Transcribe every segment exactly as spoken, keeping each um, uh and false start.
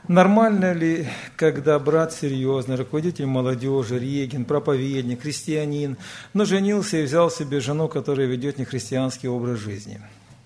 Нормально ли, когда брат серьезный, руководитель молодежи, регент, проповедник, христианин, но женился и взял себе жену, которая ведет нехристианский образ жизни?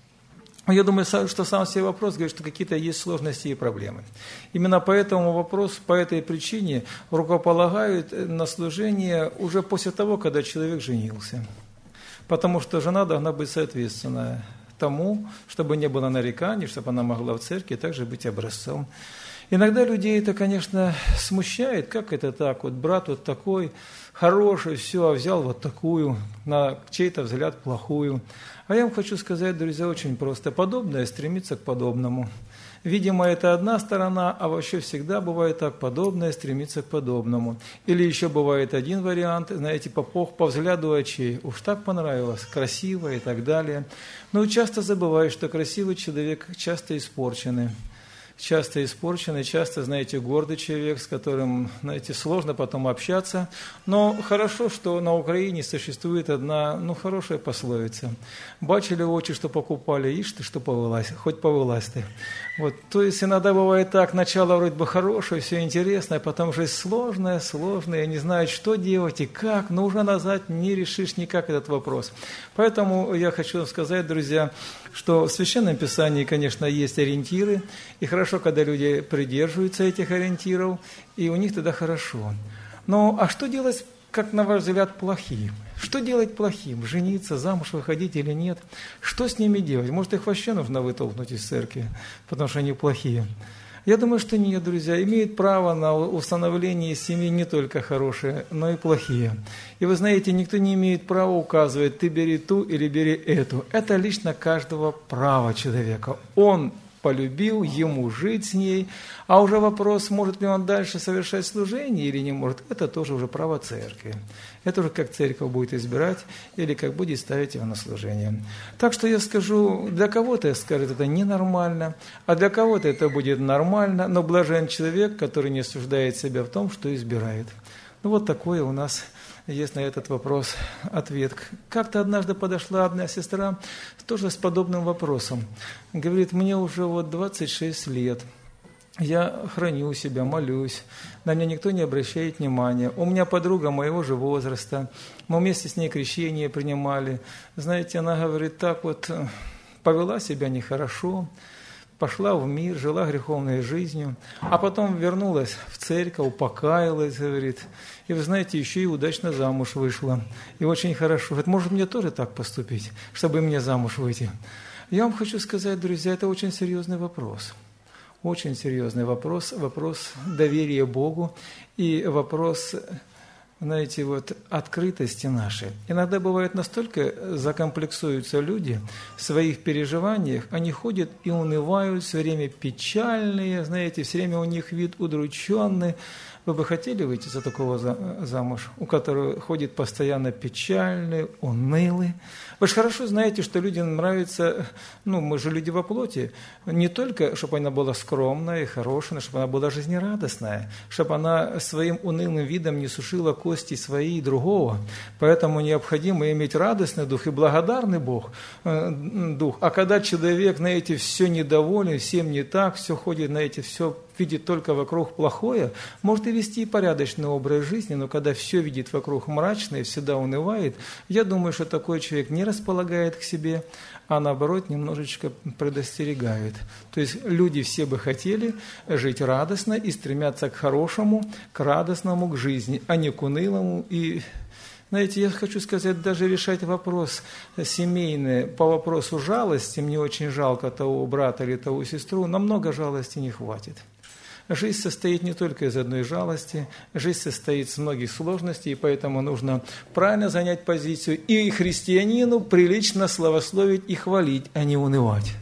Я думаю, что сам себе вопрос говорит, что какие-то есть сложности и проблемы. Именно по этому вопросу, по этой причине рукополагают на служение уже после того, когда человек женился. Потому что жена должна быть соответственна тому, чтобы не было нареканий, чтобы она могла в церкви также быть образцом. Иногда людей это, конечно, смущает, как это так, вот брат вот такой, хороший, все, а взял вот такую, на чей-то взгляд плохую. А я вам хочу сказать, друзья, очень просто, подобное стремится к подобному. Видимо, это одна сторона, а вообще всегда бывает так, подобное стремится к подобному. Или еще бывает один вариант, знаете, по, по взгляду очей, уж так понравилось, красиво и так далее. Но часто забываешь, что красивый человек часто испорченный. Часто испорченный, часто, знаете, гордый человек, с которым, знаете, сложно потом общаться. Но хорошо, что на Украине существует одна, ну, хорошая пословица. «Бачили очи, что покупали, ишь ты, что повылазь, хоть повылазь ты». Вот, то есть иногда бывает так, начало вроде бы хорошее, все интересное, а потом жизнь сложная, сложная, не знают, что делать и как, но уже назад не решишь никак этот вопрос. Поэтому я хочу вам сказать, друзья, что в Священном Писании, конечно, есть ориентиры, и хорошо, когда люди придерживаются этих ориентиров, и у них тогда хорошо. Но а что делать, как на ваш взгляд, плохим? Что делать плохим? Жениться, замуж выходить или нет? Что с ними делать? Может, их вообще нужно вытолкнуть из церкви, потому что они плохие? Я думаю, что нет, друзья. Имеют право на установление семьи не только хорошие, но и плохие. И вы знаете, никто не имеет права указывать, ты бери ту или бери эту. Это лично каждого права человека. Он полюбил, ему жить с ней, а уже вопрос, может ли он дальше совершать служение или не может, это тоже уже право церкви. Это уже как церковь будет избирать или как будет ставить его на служение. Так что я скажу, для кого-то скажет это ненормально, а для кого-то это будет нормально, но блажен человек, который не осуждает себя в том, что избирает. Ну вот такое у нас есть на этот вопрос ответ. Как-то однажды подошла одна сестра тоже с подобным вопросом. Говорит, мне уже вот двадцать шесть лет, я храню себя, молюсь, на меня никто не обращает внимания. У меня подруга моего же возраста, мы вместе с ней крещение принимали. Знаете, она говорит, так вот повела себя нехорошо, пошла в мир, жила греховной жизнью, а потом вернулась в церковь, покаялась, говорит, и вы знаете, еще и удачно замуж вышла, и очень хорошо. Говорит, может, мне тоже так поступить, чтобы мне замуж выйти? Я вам хочу сказать, друзья, это очень серьезный вопрос, очень серьезный вопрос, вопрос доверия Богу и вопрос, знаете, вот открытости нашей. Иногда бывает настолько закомплексуются люди в своих переживаниях, они ходят и унывают, все время печальные, знаете, все время у них вид удрученный. Вы бы хотели выйти за такого замуж, у которого ходит постоянно печальный, унылый? Вы же хорошо знаете, что людям нравится, ну, мы же люди во плоти, не только, чтобы она была скромная и хорошая, но чтобы она была жизнерадостная, чтобы она своим унылым видом не сушила кости свои и другого. Поэтому необходимо иметь радостный дух и благодарный Бог, э, дух. А когда человек, знаете, все недоволен, всем не так, все ходит, знаете, все видит только вокруг плохое, может и вести порядочный образ жизни, но когда все видит вокруг мрачное, всегда унывает, я думаю, что такой человек не располагает к себе, а наоборот немножечко предостерегает. То есть люди все бы хотели жить радостно и стремятся к хорошему, к радостному, к жизни, а не к унылому. И, знаете, я хочу сказать, даже решать вопрос семейный по вопросу жалости, мне очень жалко того брата или того сестру, намного жалости не хватит. Жизнь состоит не только из одной жалости, жизнь состоит из многих сложностей, и поэтому нужно правильно занять позицию и христианину прилично славословить и хвалить, а не унывать.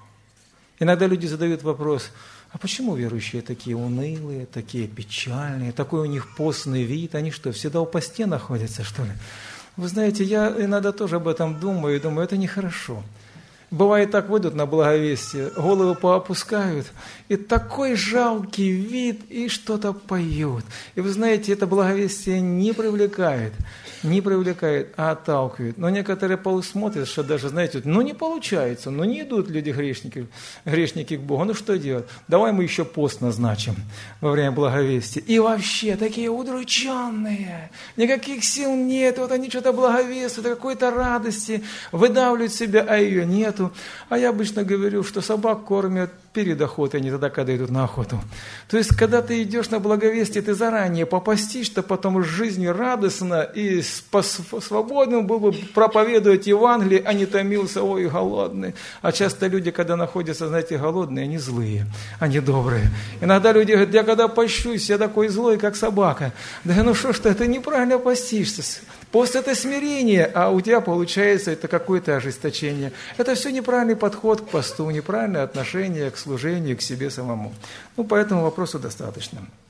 Иногда люди задают вопрос, а почему верующие такие унылые, такие печальные, такой у них постный вид, они что, всегда у посте находятся, что ли? Вы знаете, я иногда тоже об этом думаю, и думаю, это нехорошо. бывает так, выйдут на благовестие, головы поопускают, и такой жалкий вид, и что-то поют. И вы знаете, это благовестие не привлекает, не привлекает, а отталкивает. Но некоторые полусмотрят, что даже, знаете, ну не получается, ну не идут люди грешники, грешники к Богу, ну что делать? Давай мы еще пост назначим во время благовестия. И вообще такие удрученные, никаких сил нет, вот они что-то благовествуют, какой-то радости, выдавливают себя, а ее нету. А я обычно говорю, что собак кормят перед охотой, а не тогда, когда идут на охоту. То есть, когда ты идешь на благовестие, ты заранее попастишь, что потом жизнью радостно и свободным был бы проповедовать Евангелие, а не томился, ой, голодный. А часто люди, когда находятся, знаете, голодные, они злые, они добрые. Иногда люди говорят, я когда пощусь, я такой злой, как собака. Да ну что ж ты, ты неправильно постишься. Пост – это смирение, а у тебя получается это какое-то ожесточение. Это все неправильный подход к посту, неправильное отношение к служению, к себе самому. Ну, по этому вопросу достаточно.